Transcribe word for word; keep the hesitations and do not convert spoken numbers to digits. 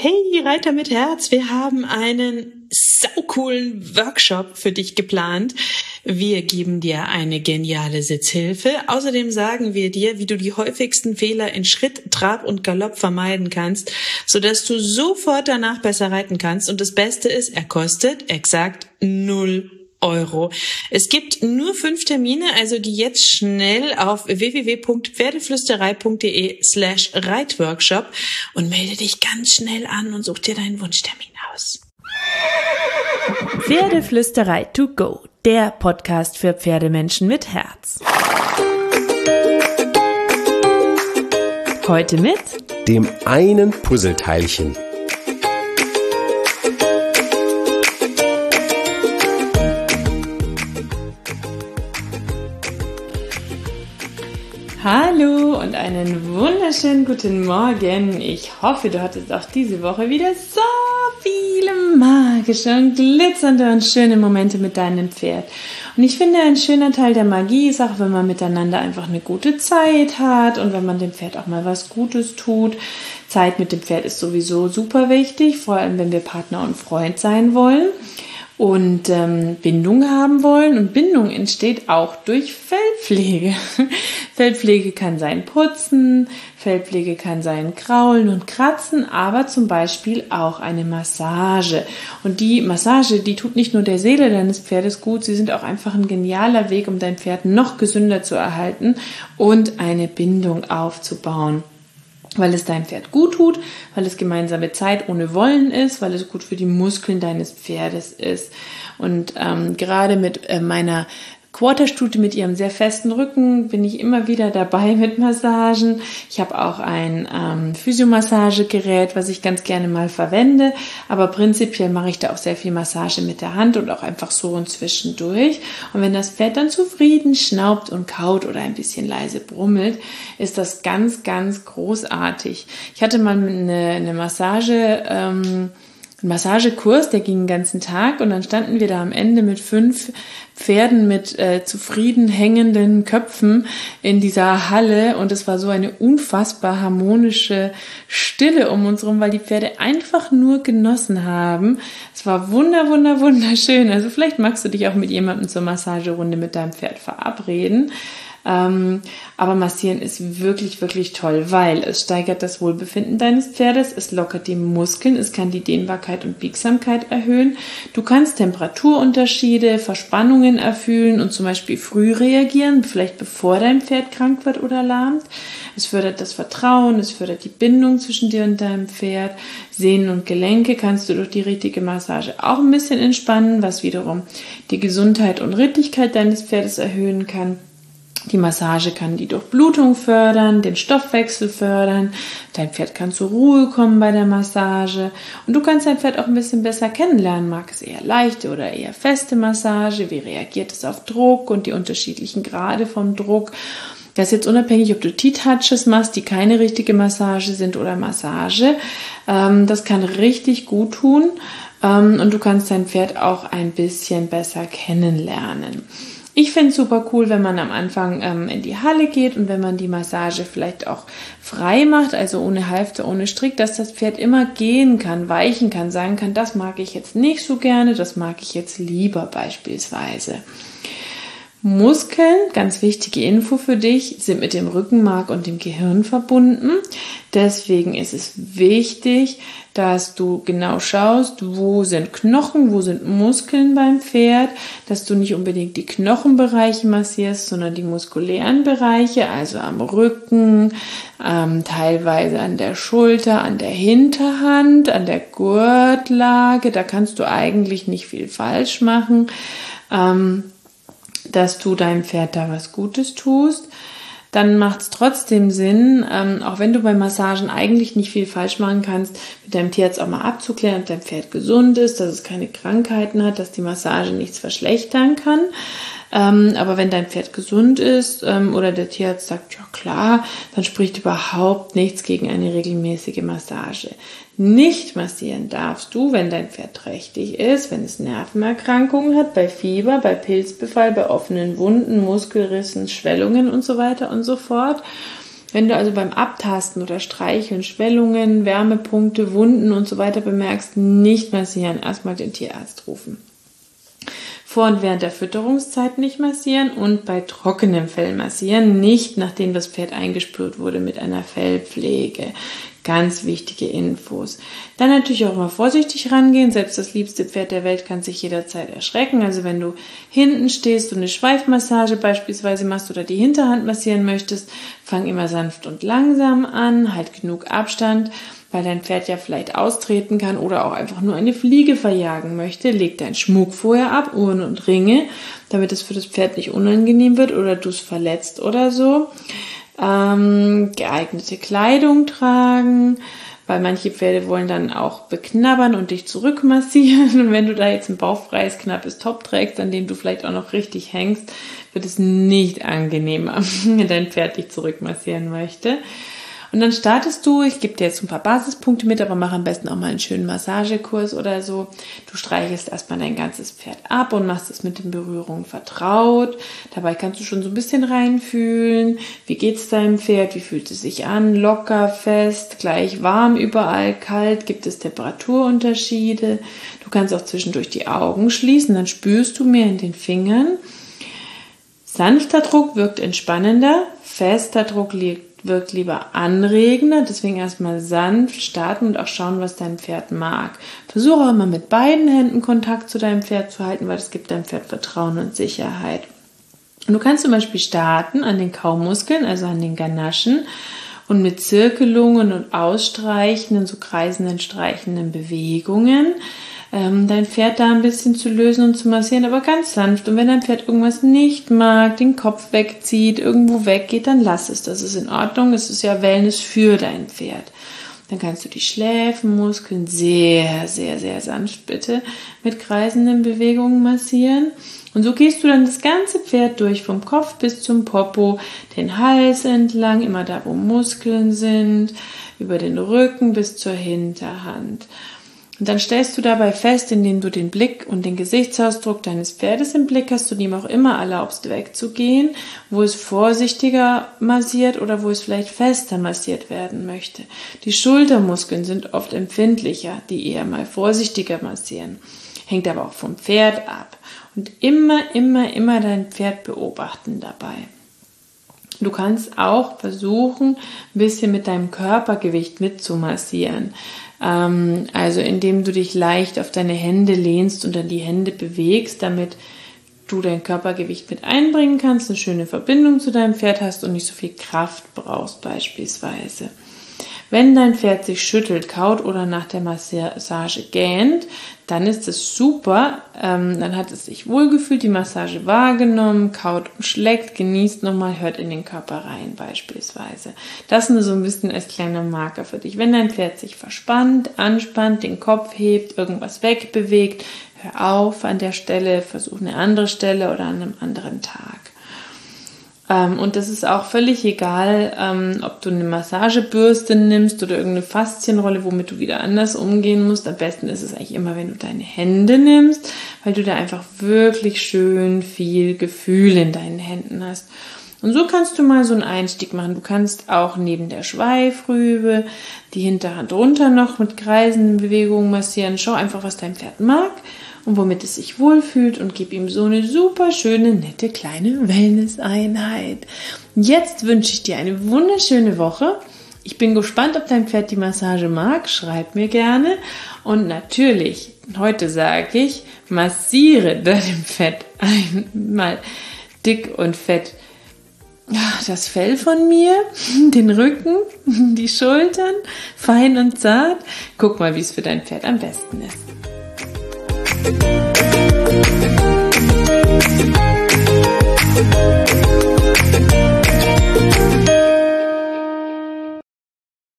Hey Reiter mit Herz, wir haben einen saucoolen Workshop für dich geplant. Wir geben dir eine geniale Sitzhilfe. Außerdem sagen wir dir, wie du die häufigsten Fehler in Schritt, Trab und Galopp vermeiden kannst, sodass du sofort danach besser reiten kannst. Und das Beste ist, er kostet exakt null Euro. Es gibt nur fünf Termine, also geh jetzt schnell auf w w w punkt pferdeflüsterei punkt d e slash reitworkshop und melde dich ganz schnell an und such dir deinen Wunschtermin aus. Pferdeflüsterei to go, der Podcast für Pferdemenschen mit Herz. Heute mit dem einen Puzzleteilchen. Hallo und einen wunderschönen guten Morgen. Ich hoffe, du hattest auch diese Woche wieder so viele magische und glitzernde und schöne Momente mit deinem Pferd. Und ich finde, ein schöner Teil der Magie ist auch, wenn man miteinander einfach eine gute Zeit hat und wenn man dem Pferd auch mal was Gutes tut. Zeit mit dem Pferd ist sowieso super wichtig, vor allem wenn wir Partner und Freund sein wollen und ähm, Bindung haben wollen. Und Bindung entsteht auch durch Fellpflege. Fellpflege kann sein Putzen, Fellpflege kann sein Kraulen und Kratzen, aber zum Beispiel auch eine Massage. Und die Massage, die tut nicht nur der Seele deines Pferdes gut, sie sind auch einfach ein genialer Weg, um dein Pferd noch gesünder zu erhalten und eine Bindung aufzubauen. Weil es deinem Pferd gut tut, weil es gemeinsame Zeit ohne Wollen ist, weil es gut für die Muskeln deines Pferdes ist. Und ähm, gerade mit äh, meiner Quarterstute mit ihrem sehr festen Rücken bin ich immer wieder dabei mit Massagen. Ich habe auch ein ähm, Physiomassagegerät, was ich ganz gerne mal verwende, aber prinzipiell mache ich da auch sehr viel Massage mit der Hand und auch einfach so und zwischendurch. Und wenn das Pferd dann zufrieden schnaubt und kaut oder ein bisschen leise brummelt, ist das ganz, ganz großartig. Ich hatte mal eine, eine Massage, ähm, einen Massagekurs, der ging den ganzen Tag und dann standen wir da am Ende mit fünf Pferden mit äh, zufrieden hängenden Köpfen in dieser Halle und es war so eine unfassbar harmonische Stille um uns rum, weil die Pferde einfach nur genossen haben. Es war wunder, wunder, wunderschön. Also vielleicht magst du dich auch mit jemandem zur Massagerunde mit deinem Pferd verabreden. Ähm, aber massieren ist wirklich, wirklich toll, weil es steigert das Wohlbefinden deines Pferdes, es lockert die Muskeln, es kann die Dehnbarkeit und Biegsamkeit erhöhen. Du kannst Temperaturunterschiede, Verspannungen erfühlen und zum Beispiel früh reagieren, vielleicht bevor dein Pferd krank wird oder lahmt. Es fördert das Vertrauen, es fördert die Bindung zwischen dir und deinem Pferd. Sehnen und Gelenke kannst du durch die richtige Massage auch ein bisschen entspannen, was wiederum die Gesundheit und Rittigkeit deines Pferdes erhöhen kann. Die Massage kann die Durchblutung fördern, den Stoffwechsel fördern. Dein Pferd kann zur Ruhe kommen bei der Massage. Und du kannst dein Pferd auch ein bisschen besser kennenlernen. Mag es eher leichte oder eher feste Massage? Wie reagiert es auf Druck und die unterschiedlichen Grade vom Druck? Das ist jetzt unabhängig, ob du T-Touches machst, die keine richtige Massage sind oder Massage. Das kann richtig gut tun. Und du kannst dein Pferd auch ein bisschen besser kennenlernen. Ich finde es super cool, wenn man am Anfang ähm, in die Halle geht und wenn man die Massage vielleicht auch frei macht, also ohne Halfter, ohne Strick, dass das Pferd immer gehen kann, weichen kann, sagen kann, das mag ich jetzt nicht so gerne, das mag ich jetzt lieber beispielsweise. Muskeln, ganz wichtige Info für dich, sind mit dem Rückenmark und dem Gehirn verbunden. Deswegen ist es wichtig, dass du genau schaust, wo sind Knochen, wo sind Muskeln beim Pferd, dass du nicht unbedingt die Knochenbereiche massierst, sondern die muskulären Bereiche, also am Rücken, ähm, teilweise an der Schulter, an der Hinterhand, an der Gurtlage. Da kannst du eigentlich nicht viel falsch machen. Ähm, dass du deinem Pferd da was Gutes tust, dann macht es trotzdem Sinn, ähm, auch wenn du bei Massagen eigentlich nicht viel falsch machen kannst, mit deinem Tierarzt auch mal abzuklären, ob dein Pferd gesund ist, dass es keine Krankheiten hat, dass die Massage nichts verschlechtern kann. Ähm, aber wenn dein Pferd gesund ist ähm, oder der Tierarzt sagt, ja klar, dann spricht überhaupt nichts gegen eine regelmäßige Massage. Nicht massieren darfst du, wenn dein Pferd trächtig ist, wenn es Nervenerkrankungen hat, bei Fieber, bei Pilzbefall, bei offenen Wunden, Muskelrissen, Schwellungen und so weiter und so fort. Wenn du also beim Abtasten oder Streicheln Schwellungen, Wärmepunkte, Wunden und so weiter bemerkst, nicht massieren, erstmal den Tierarzt rufen. Vor und während der Fütterungszeit nicht massieren und bei trockenem Fell massieren, nicht nachdem das Pferd eingespült wurde mit einer Fellpflege. Ganz wichtige Infos. Dann natürlich auch immer vorsichtig rangehen. Selbst das liebste Pferd der Welt kann sich jederzeit erschrecken. Also wenn du hinten stehst und eine Schweifmassage beispielsweise machst oder die Hinterhand massieren möchtest, fang immer sanft und langsam an. Halt genug Abstand, weil dein Pferd ja vielleicht austreten kann oder auch einfach nur eine Fliege verjagen möchte. Leg deinen Schmuck vorher ab, Uhren und Ringe, damit es für das Pferd nicht unangenehm wird oder du es verletzt oder so. Ähm, geeignete Kleidung tragen, weil manche Pferde wollen dann auch beknabbern und dich zurückmassieren. Und wenn du da jetzt ein bauchfreies, knappes Top trägst, an dem du vielleicht auch noch richtig hängst, wird es nicht angenehmer, wenn dein Pferd dich zurückmassieren möchte. Und dann startest du, ich gebe dir jetzt ein paar Basispunkte mit, aber mach am besten auch mal einen schönen Massagekurs oder so. Du streichelst erstmal dein ganzes Pferd ab und machst es mit den Berührungen vertraut. Dabei kannst du schon so ein bisschen reinfühlen. Wie geht's deinem Pferd? Wie fühlt es sich an? Locker, fest, gleich warm, überall kalt? Gibt es Temperaturunterschiede? Du kannst auch zwischendurch die Augen schließen, dann spürst du mehr in den Fingern. Sanfter Druck wirkt entspannender, fester Druck liegt wirkt lieber anregender, deswegen erstmal sanft starten und auch schauen, was dein Pferd mag. Versuche auch immer mit beiden Händen Kontakt zu deinem Pferd zu halten, weil das gibt deinem Pferd Vertrauen und Sicherheit. Und du kannst zum Beispiel starten an den Kaumuskeln, also an den Ganaschen und mit Zirkelungen und ausstreichenden, so kreisenden, streichenden Bewegungen ähm, dein Pferd da ein bisschen zu lösen und zu massieren, aber ganz sanft. Und wenn dein Pferd irgendwas nicht mag, den Kopf wegzieht, irgendwo weggeht, dann lass es. Das ist in Ordnung. Es ist ja Wellness für dein Pferd. Dann kannst du die Schläfenmuskeln sehr, sehr, sehr sanft bitte mit kreisenden Bewegungen massieren. Und so gehst du dann das ganze Pferd durch, vom Kopf bis zum Popo, den Hals entlang, immer da, wo Muskeln sind, über den Rücken bis zur Hinterhand. Und dann stellst du dabei fest, indem du den Blick und den Gesichtsausdruck deines Pferdes im Blick hast und ihm auch immer erlaubst, wegzugehen, wo es vorsichtiger massiert oder wo es vielleicht fester massiert werden möchte. Die Schultermuskeln sind oft empfindlicher, die eher mal vorsichtiger massieren. Hängt aber auch vom Pferd ab. Und immer, immer, immer dein Pferd beobachten dabei. Du kannst auch versuchen, ein bisschen mit deinem Körpergewicht mitzumassieren. Ähm, also indem du dich leicht auf deine Hände lehnst und dann die Hände bewegst, damit du dein Körpergewicht mit einbringen kannst, eine schöne Verbindung zu deinem Pferd hast und nicht so viel Kraft brauchst beispielsweise. Wenn dein Pferd sich schüttelt, kaut oder nach der Massage gähnt, dann ist es super, ähm, dann hat es sich wohlgefühlt, die Massage wahrgenommen, kaut und schleckt, genießt nochmal, hört in den Körper rein beispielsweise. Das nur so ein bisschen als kleiner Marker für dich. Wenn dein Pferd sich verspannt, anspannt, den Kopf hebt, irgendwas wegbewegt, hör auf an der Stelle, versuch eine andere Stelle oder an einem anderen Tag. Und das ist auch völlig egal, ähm, ob du eine Massagebürste nimmst oder irgendeine Faszienrolle, womit du wieder anders umgehen musst. Am besten ist es eigentlich immer, wenn du deine Hände nimmst, weil du da einfach wirklich schön viel Gefühl in deinen Händen hast. Und so kannst du mal so einen Einstieg machen. Du kannst auch neben der Schweifrübe die Hinterhand runter noch mit kreisenden Bewegungen massieren. Schau einfach, was dein Pferd mag und womit es sich wohlfühlt und gib ihm so eine super schöne, nette kleine Wellness-Einheit. Jetzt wünsche ich dir eine wunderschöne Woche. Ich bin gespannt, ob dein Pferd die Massage mag. Schreib mir gerne. Und natürlich, heute sage ich, massiere deinem Pferd einmal dick und fett das Fell von mir, den Rücken, die Schultern, fein und zart. Guck mal, wie es für dein Pferd am besten ist.